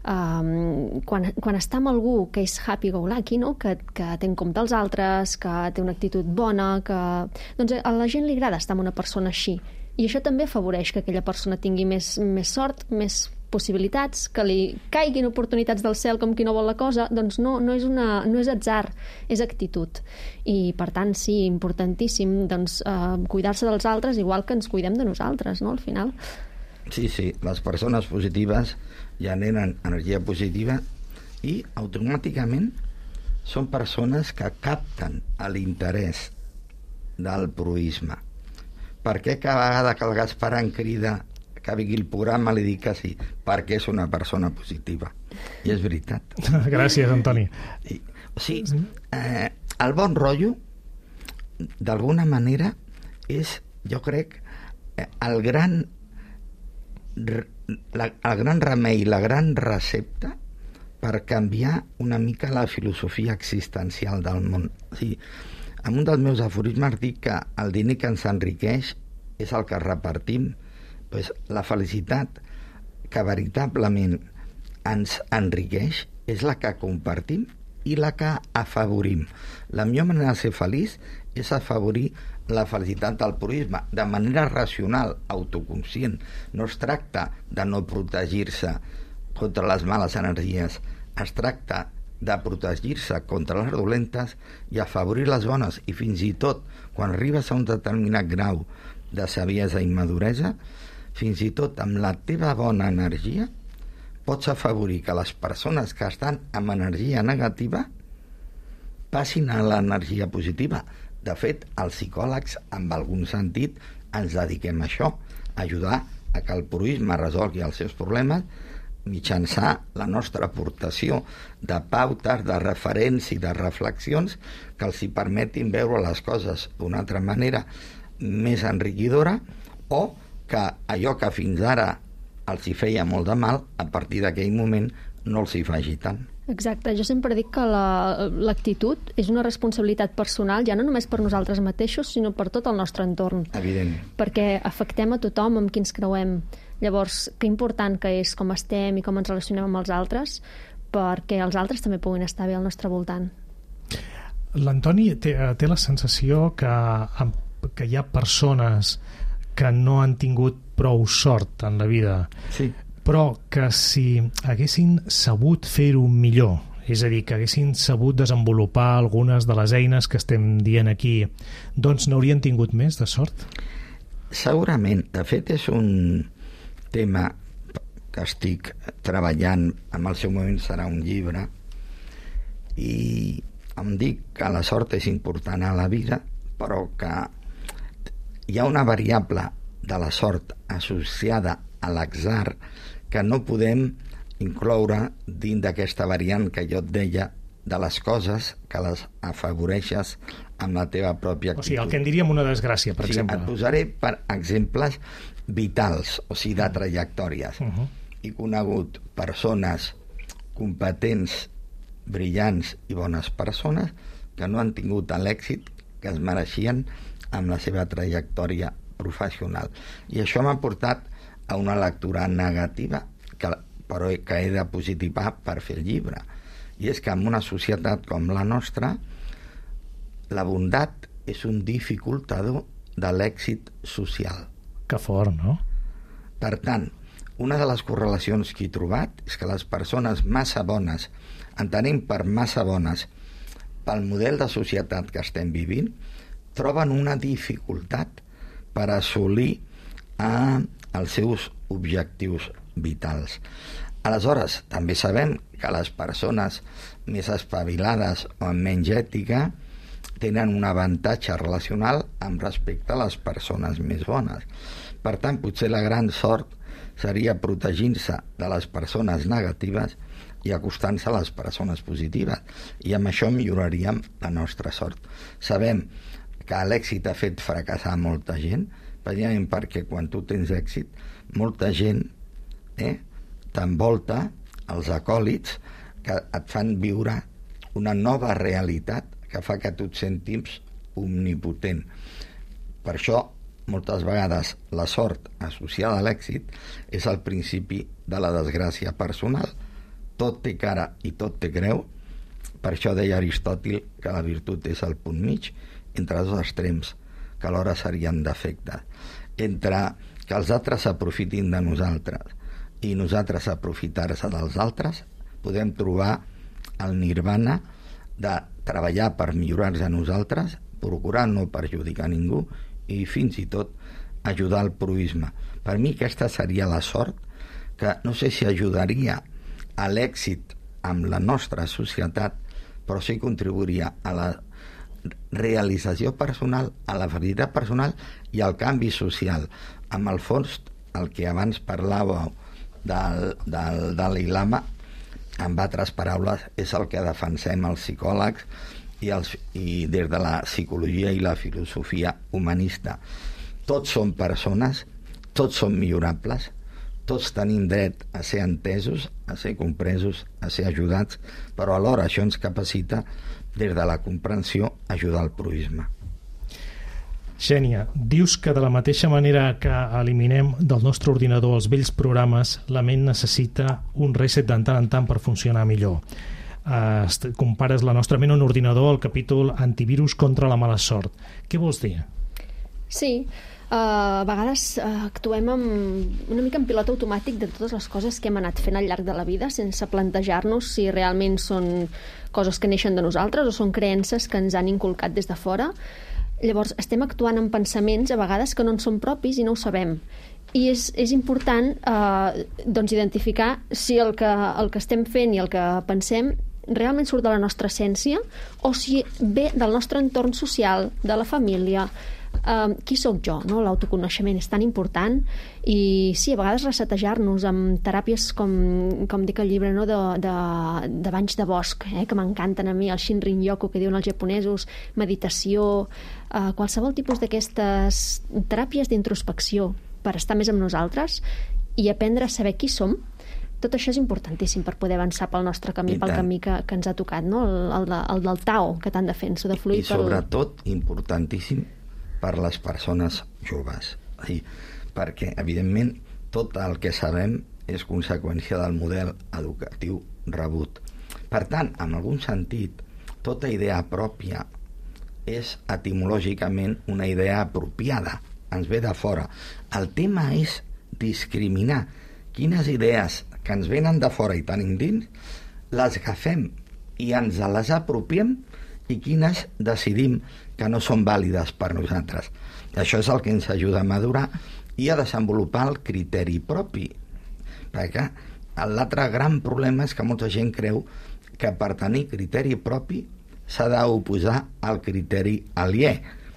Um, quan, quan està amb algú que és happy-go-lucky, no? que, que té en compte els altres, que té una actitud bona, que... doncs a la gent li agrada estar amb una persona així. I això també afavoreix que aquella persona tingui més, més sort, més possibilitats, que li caiguin oportunitats del cel com qui no vol la cosa, doncs no, no, és, una, no és atzar, és actitud. I per tant, sí, importantíssim doncs, uh, cuidar-se dels altres igual que ens cuidem de nosaltres, no? Al final. Sí, sí, les persones positives generen energia positiva i automàticament són persones que capten l'interès del proisme. Per què cada vegada que el Gaspar em crida que vingui el programa li dic que sí? Perquè és una persona positiva. I és veritat. Gràcies, Antoni. I, o sigui, eh, el bon rotllo, d'alguna manera, és, jo crec, el gran... La, el gran remei, la gran recepta per canviar una mica la filosofia existencial del món. O sigui, en un dels meus aforismes dic que el diner que ens enriqueix és el que repartim. Pues la felicitat que veritablement ens enriqueix és la que compartim i la que afavorim. La millor manera de ser feliç és afavorir la felicitat del proisme, de manera racional, autoconscient. No es tracta de no protegir-se contra les males energies, es tracta de protegir-se contra les dolentes i afavorir les bones. I fins i tot, quan arribes a un determinat grau de saviesa i maduresa, fins i tot amb la teva bona energia, pots afavorir que les persones que estan amb energia negativa passin a l'energia positiva. De fet, els psicòlegs, en algun sentit, ens dediquem a això, a ajudar a que el proisme resolgui els seus problemes mitjançant la nostra aportació de pautes, de referents i de reflexions que els hi permetin veure les coses d'una altra manera més enriquidora, o que allò que fins ara els hi feia molt de mal, a partir d'aquell moment no els hi faci tant. Exacte, jo sempre dic que l'actitud la, és una responsabilitat personal, ja no només per nosaltres mateixos, sinó per tot el nostre entorn. Evident. Perquè afectem a tothom amb qui ens creuem. Llavors, que important que és com estem i com ens relacionem amb els altres, perquè els altres també puguin estar bé al nostre voltant. L'Antoni té, té la sensació que, que hi ha persones que no han tingut prou sort en la vida. Sí. Però que si haguessin sabut fer-ho millor, és a dir, que haguessin sabut desenvolupar algunes de les eines que estem dient aquí, doncs n'haurien tingut més de sort? Segurament. De fet, és un tema que estic treballant, en el seu moment serà un llibre, i em dic que la sort és important a la vida, però que hi ha una variable de la sort associada a l'atzar que no podem incloure dins d'aquesta variant que jo et deia de les coses que les afavoreixes amb la teva pròpia actitud. O sigui, el que en diríem una desgràcia, per sí, exemple. Et posaré per exemples vitals, o sigui, de trajectòries. Uh -huh. He conegut persones competents, brillants i bones persones que no han tingut l'èxit que es mereixien amb la seva trajectòria professional. I això m'ha portat a una lectura negativa, que, però que he de positivar per fer el llibre. I és que en una societat com la nostra, la bondat és un dificultador de l'èxit social. Que fort, no? Per tant, una de les correlacions que he trobat és que les persones massa bones, entenem per massa bones, pel model de societat que estem vivint, troben una dificultat per assolir eh, els seus objectius vitals. Aleshores, també sabem que les persones més espavilades o amb menys ètica tenen un avantatge relacional amb respecte a les persones més bones. Per tant, potser la gran sort seria protegir-se de les persones negatives i acostant-se a les persones positives. I amb això milloraríem la nostra sort. Sabem que l'èxit ha fet fracassar molta gent, precisament perquè quan tu tens èxit, molta gent eh, t'envolta, els acòlits, que et fan viure una nova realitat que fa que tu et sentis omnipotent. Per això, moltes vegades, la sort associada a l'èxit és el principi de la desgràcia personal. Tot té cara i tot té creu. Per això deia Aristòtil que la virtut és el punt mig entre dos extrems, que alhora serien defectes. Entre que els altres s'aprofitin de nosaltres i nosaltres aprofitar-se dels altres, podem trobar el nirvana de treballar per millorar-nos a nosaltres, procurar no perjudicar ningú i fins i tot ajudar al proisme. Per mi aquesta seria la sort que no sé si ajudaria a l'èxit amb la nostra societat, però sí contribuiria a la realització personal, a la felicitat personal i al canvi social. Amb el fons, el que abans parlàveu del, del Dalai Lama, en altres paraules, és el que defensem els psicòlegs i, els, i des de la psicologia i la filosofia humanista. Tots som persones, tots som millorables, tots tenim dret a ser entesos, a ser compresos, a ser ajudats, però alhora això ens capacita, des de la comprensió, ajudar al proisme. Xènia, dius que de la mateixa manera que eliminem del nostre ordinador els vells programes, la ment necessita un reset de tant en tant per funcionar millor. Uh, compares la nostra ment a un ordinador al capítol Antivirus contra la mala sort. Què vols dir? Sí, uh, a vegades uh, actuem amb, una mica en pilot automàtic de totes les coses que hem anat fent al llarg de la vida sense plantejar-nos si realment són coses que neixen de nosaltres o són creences que ens han inculcat des de fora. Llavors, estem actuant amb pensaments a vegades que no en són propis i no ho sabem. I és, és important eh, doncs identificar si el que, el que estem fent i el que pensem realment surt de la nostra essència o si ve del nostre entorn social, de la família. Uh, qui sóc jo? No? L'autoconeixement és tan important i sí, a vegades resetejar-nos amb teràpies com, com dic al llibre, no? de, de, de banys de bosc, eh? que m'encanten a mi, el Shinrin-yoku que diuen els japonesos, meditació, uh, qualsevol tipus d'aquestes teràpies d'introspecció per estar més amb nosaltres i aprendre a saber qui som. Tot això és importantíssim per poder avançar pel nostre camí, pel camí que, que ens ha tocat, no? el, el, el del Tao, que tant defenso, de fluir. I sobretot, pel... importantíssim, per les persones joves. Sí, perquè, evidentment, tot el que sabem és conseqüència del model educatiu rebut. Per tant, en algun sentit, tota idea pròpia és etimològicament una idea apropiada, ens ve de fora. El tema és discriminar quines idees que ens venen de fora i tenim dins, les agafem i ens les apropiem i quines decidim que no són vàlides per nosaltres. Això és el que ens ajuda a madurar i a desenvolupar el criteri propi. Perquè l'altre gran problema és que molta gent creu que per tenir criteri propi s'ha d'oposar al criteri aliè.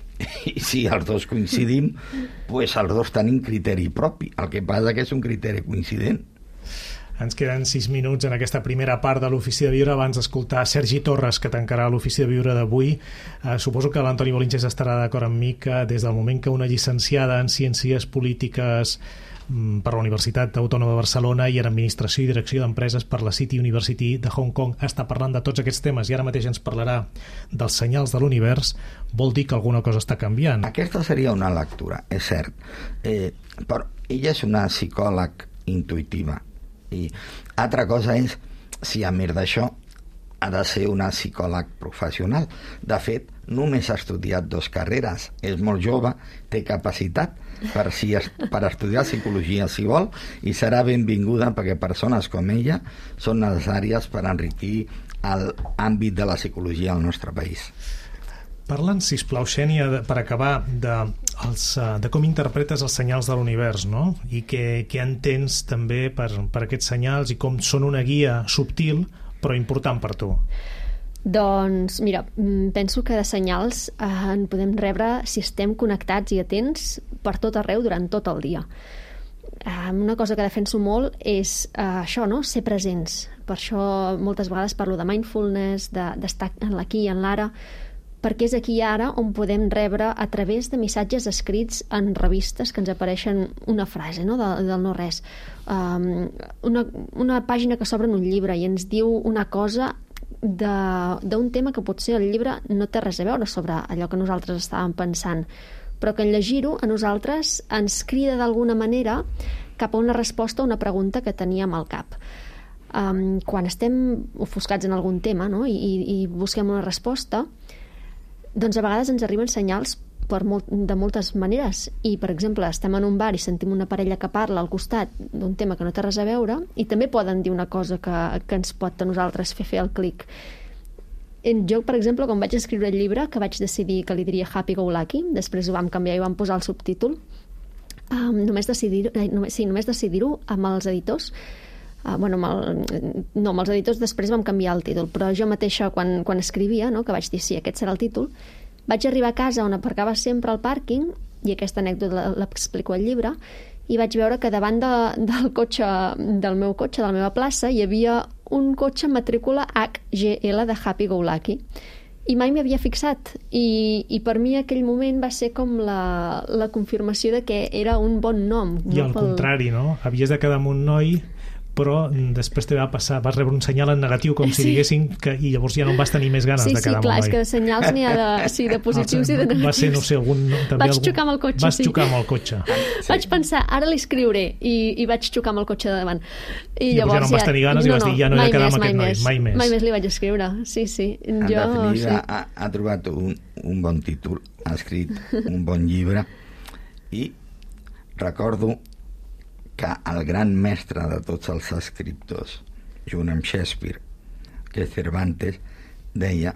I si els dos coincidim, pues els dos tenim criteri propi. El que passa que és un criteri coincident. Ens queden sis minuts en aquesta primera part de l'Ofici de Viure abans d'escoltar Sergi Torres, que tancarà l'Ofici de Viure d'avui. Eh, suposo que l'Antoni Bolínches estarà d'acord amb mi que des del moment que una llicenciada en Ciències Polítiques mm, per la Universitat Autònoma de Barcelona i en Administració i Direcció d'Empreses per la City University de Hong Kong està parlant de tots aquests temes i ara mateix ens parlarà dels senyals de l'univers, vol dir que alguna cosa està canviant. Aquesta seria una lectura, és cert. Eh, però ella és una psicòleg intuïtiva. I altra cosa és si a més d'això ha de ser una psicòleg professional. De fet, només ha estudiat dos carreres, és molt jove, té capacitat per, si, per estudiar psicologia si vol, i serà benvinguda perquè persones com ella són necessàries per enriquir l'àmbit de la psicologia al nostre país. Parla'ns, sisplau, Xènia, de, per acabar, de, els, de com interpretes els senyals de l'univers, no? I què, què entens també per, per aquests senyals i com són una guia subtil però important per tu. Doncs, mira, penso que de senyals eh, en podem rebre si estem connectats i atents per tot arreu durant tot el dia. Eh, una cosa que defenso molt és eh, això, no? Ser presents. Per això moltes vegades parlo de mindfulness, de, d'estar en l'aquí i en l'ara, perquè és aquí i ara on podem rebre a través de missatges escrits en revistes que ens apareixen una frase, no? de, del no res. Um, una, una pàgina que s'obre en un llibre i ens diu una cosa d'un tema que potser el llibre no té res a veure sobre allò que nosaltres estàvem pensant, però que en llegir-ho a nosaltres ens crida d'alguna manera cap a una resposta a una pregunta que teníem al cap. Um, quan estem ofuscats en algun tema, no? I, i busquem una resposta, doncs a vegades ens arriben senyals per molt, de moltes maneres. I, per exemple, estem en un bar i sentim una parella que parla al costat d'un tema que no té res a veure i també poden dir una cosa que, que ens pot a nosaltres fer fer el clic. Jo, per exemple, quan vaig escriure el llibre, que vaig decidir que li diria Happy Go Lucky, després ho vam canviar i vam posar el subtítol, um, només decidir, eh, només, sí, només decidir-ho amb els editors. Uh, bueno, amb el, no, amb els editors després vam canviar el títol, però jo mateixa quan, quan escrivia, no, que vaig dir sí, aquest serà el títol, vaig arribar a casa on aparcava sempre al pàrquing, i aquesta anècdota l'explico al llibre, i vaig veure que davant de, del cotxe, del meu cotxe, de la meva plaça, hi havia un cotxe amb matrícula H G L de Happy Go Lucky, i mai m'hi havia fixat, i, i per mi aquell moment va ser com la, la confirmació de que era un bon nom. I no al pel... contrari, no? Havies de quedar amb un noi, però després te va passar, vas rebre un senyal en negatiu, com si sí. diguessin, que, i llavors ja no em vas tenir més ganes sí, de quedar sí, clar, amb el noi. És que de senyals n'hi ha de, sí, de positius i de negatius. Va ser, no sé, algun... També vaig algun... xocar amb el cotxe, vas sí. Vas xocar amb el cotxe. Sí. Vaig pensar, ara li escriuré, i, i vaig xocar amb el cotxe de davant. I llavors, llavors ja no em vas tenir ganes no, i vas dir, ja no he de quedar amb aquest noi, mai més. Mai més li vaig escriure, sí, sí. En jo, definitiva, sí. ha, ha trobat un, un bon títol, ha escrit un bon llibre, i recordo que el gran mestre de tots els escriptors, junt amb Shakespeare, que Cervantes, deia: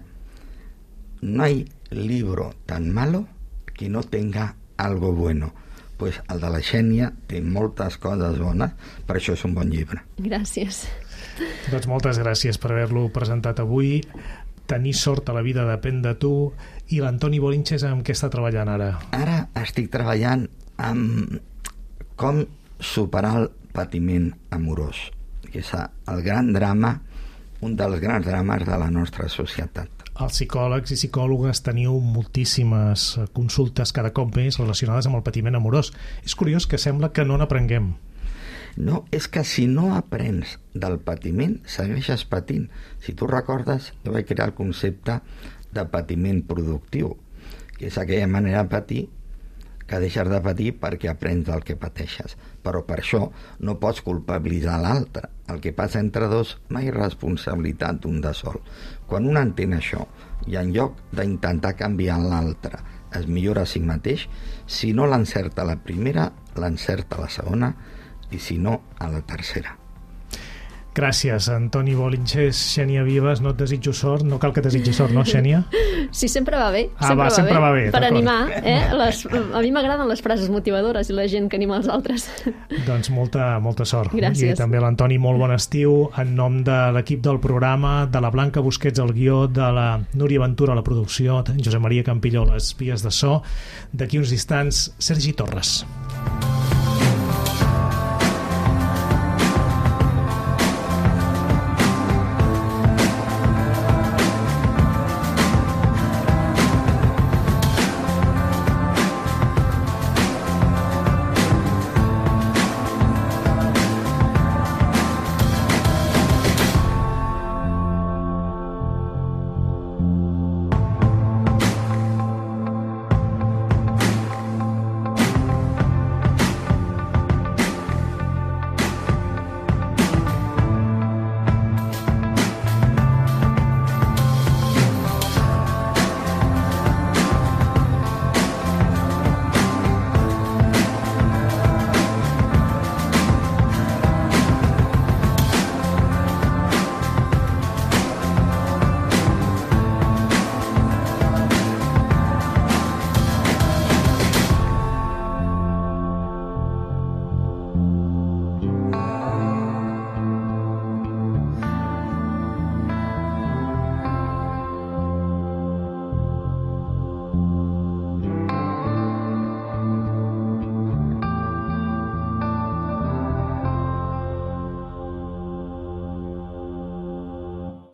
no hay libro tan malo que no tenga algo bueno. Pues el de la Xènia té moltes coses bones, per això és un bon llibre. Gràcies. Doncs moltes gràcies per haver-lo presentat avui. Tenir sort a la vida depèn de tu. I l'Antoni Bolínches amb què està treballant ara? Ara estic treballant amb com superar el patiment amorós, que és el gran drama, un dels grans drames de la nostra societat. Els psicòlegs i psicòlogues teniu moltíssimes consultes cada cop més relacionades amb el patiment amorós. És curiós que sembla que no n'aprenguem. No, és que si no aprens del patiment, segueixes patint. Si tu recordes, jo vaig crear el concepte de patiment productiu, que és aquella manera de patir que deixes de patir perquè aprens del que pateixes. Però per això no pots culpabilitzar l'altre. El que passa entre dos mai és responsabilitat d'un de sol. Quan un entén això, i en lloc d'intentar canviar l'altre es millora a si mateix, si no l'encerta la primera, l'encerta la segona, i si no, a la tercera. Gràcies, Antoni Bolínches. Xènia Vives, no et desitjo sort. No cal que desitgi sort, no, Xènia? Sí, sempre va bé. Ah, sempre va, va sempre bé. va bé. Per animar, eh? Les, a mi m'agraden les frases motivadores i la gent que anima els altres. Doncs molta, molta sort. Gràcies. I també l'Antoni, molt bon estiu. En nom de l'equip del programa, de la Blanca Busquets al guió, de la Núria Ventura a la producció, de Josep Maria Campilló a les vies de so. D'aquí uns instants, Sergi Torres.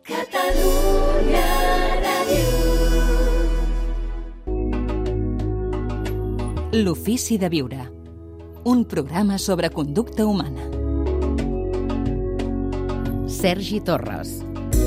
Catalunya Ràdio. L'ofici de viure. Un programa sobre conducta humana. Sergi Torres.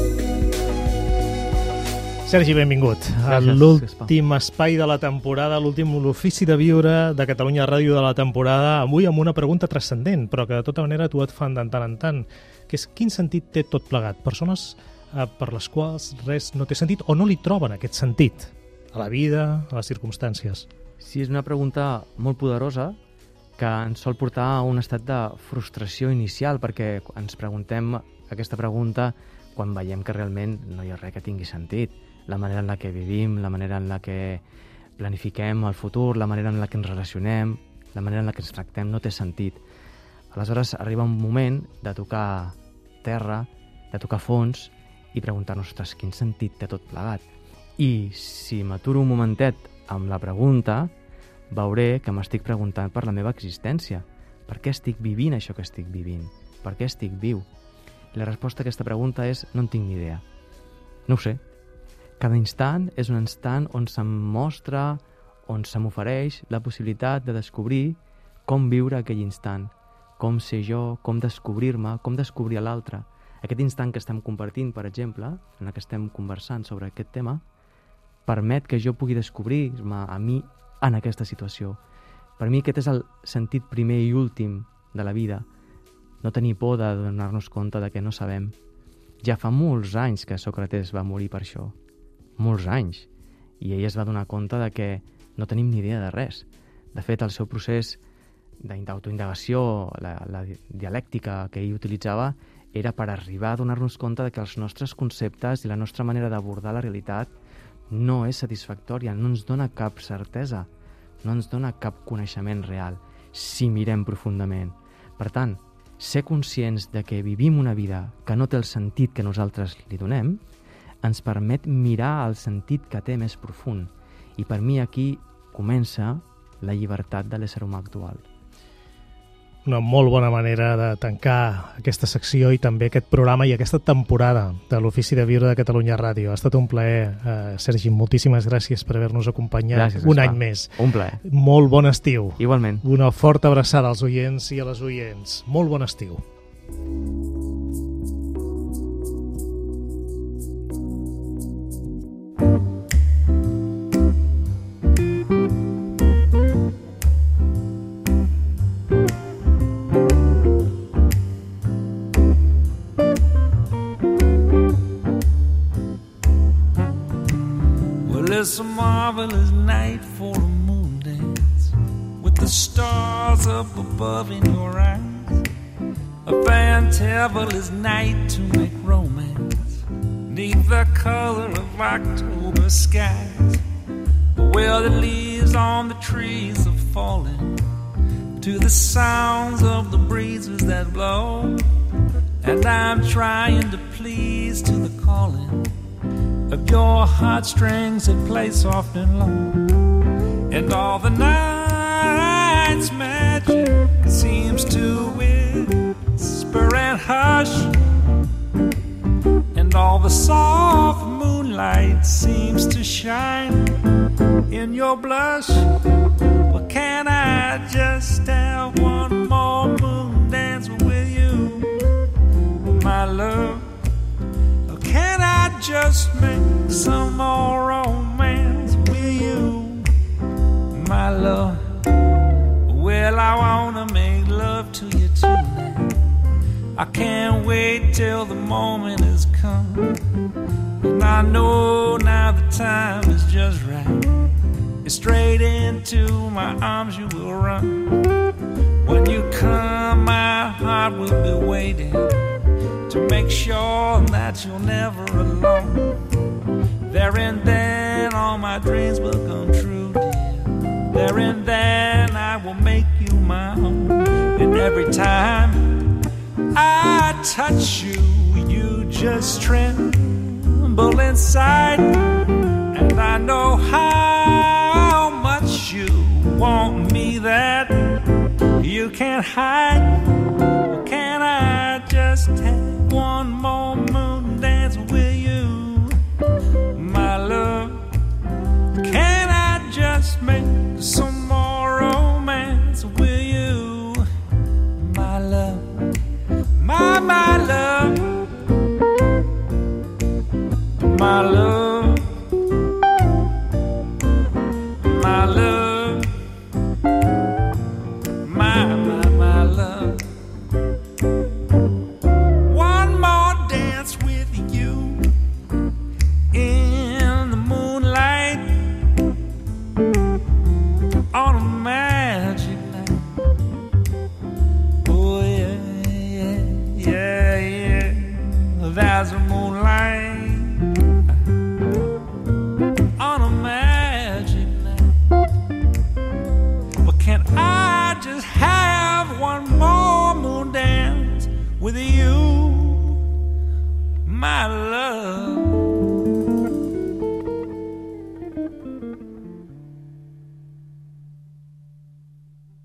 Sergi, benvingut a l'últim espai de la temporada, l'últim l'ofici de viure de Catalunya Ràdio de la temporada, avui amb una pregunta transcendent, però que de tota manera tu et fan de tant en tant, que és quin sentit té tot plegat? Persones eh, per les quals res no té sentit o no li troben aquest sentit a la vida, a les circumstàncies. Sí, és una pregunta molt poderosa que ens sol portar a un estat de frustració inicial, perquè ens preguntem aquesta pregunta quan veiem que realment no hi ha res que tingui sentit. La manera en la que vivim, la manera en la que planifiquem el futur, la manera en la que ens relacionem, la manera en la que ens tractem, no té sentit. Aleshores arriba un moment de tocar terra, de tocar fons i preguntar-nos, ostres, quin sentit té tot plegat? I si m'aturo un momentet amb la pregunta, veuré que m'estic preguntant per la meva existència. Per què estic vivint això que estic vivint? Per què estic viu? I la resposta a aquesta pregunta és no en tinc ni idea. No ho sé. Cada instant és un instant on se'm mostra, on se m'ofereix la possibilitat de descobrir com viure aquell instant, com ser jo, com descobrir-me, com descobrir l'altre. Aquest instant que estem compartint, per exemple, en el que estem conversant sobre aquest tema, permet que jo pugui descobrir-me a mi en aquesta situació. Per mi aquest és el sentit primer i últim de la vida. No tenir por de donar-nos compte de que no sabem. Ja fa molts anys que Sòcrates va morir per això. Molts anys. I ell es va donar compte de que no tenim ni idea de res. De fet, el seu procés d'autoindagació, la, la dialèctica que ell utilitzava, era per arribar a donar-nos compte de que els nostres conceptes i la nostra manera d'abordar la realitat no és satisfactòria, no ens dona cap certesa, no ens dona cap coneixement real, si mirem profundament. Per tant, ser conscients de que vivim una vida que no té el sentit que nosaltres li donem, ens permet mirar el sentit que té més profund. I per mi aquí comença la llibertat de l'ésser humà actual. Una molt bona manera de tancar aquesta secció i també aquest programa i aquesta temporada de l'Ofici de Viure de Catalunya Ràdio. Ha estat un plaer, eh, Sergi, moltíssimes gràcies per haver-nos acompanyat gràcies, un esclar. any més. Un plaer. Molt bon estiu. Igualment. Una forta abraçada als oients i a les oients. Molt bon estiu. It's a marvelous night for a moon dance, with the stars up above in your eyes. A fantabulous night to make romance, neath the color of October skies, where the leaves on the trees are falling to the sounds of the breezes that blow. And I'm trying to please to the calling of your heartstrings that play soft and low. And all the night's magic seems to whisper and hush, and all the soft moonlight seems to shine in your blush. Well, can I just have one more moon dance with you, my love? Can I just make some more romance with you, my love? Well, I wanna make love to you tonight. I can't wait till the moment has come, and I know now the time is just right. Straight into my arms you will run. When you come, my heart will be waiting to make sure that you're never alone. There and then all my dreams will come true, dear. There and then I will make you my own. And every time I touch you, you just tremble inside. And I know how much you want me that you can't hide. Can I just have one more moon dance with you? my love.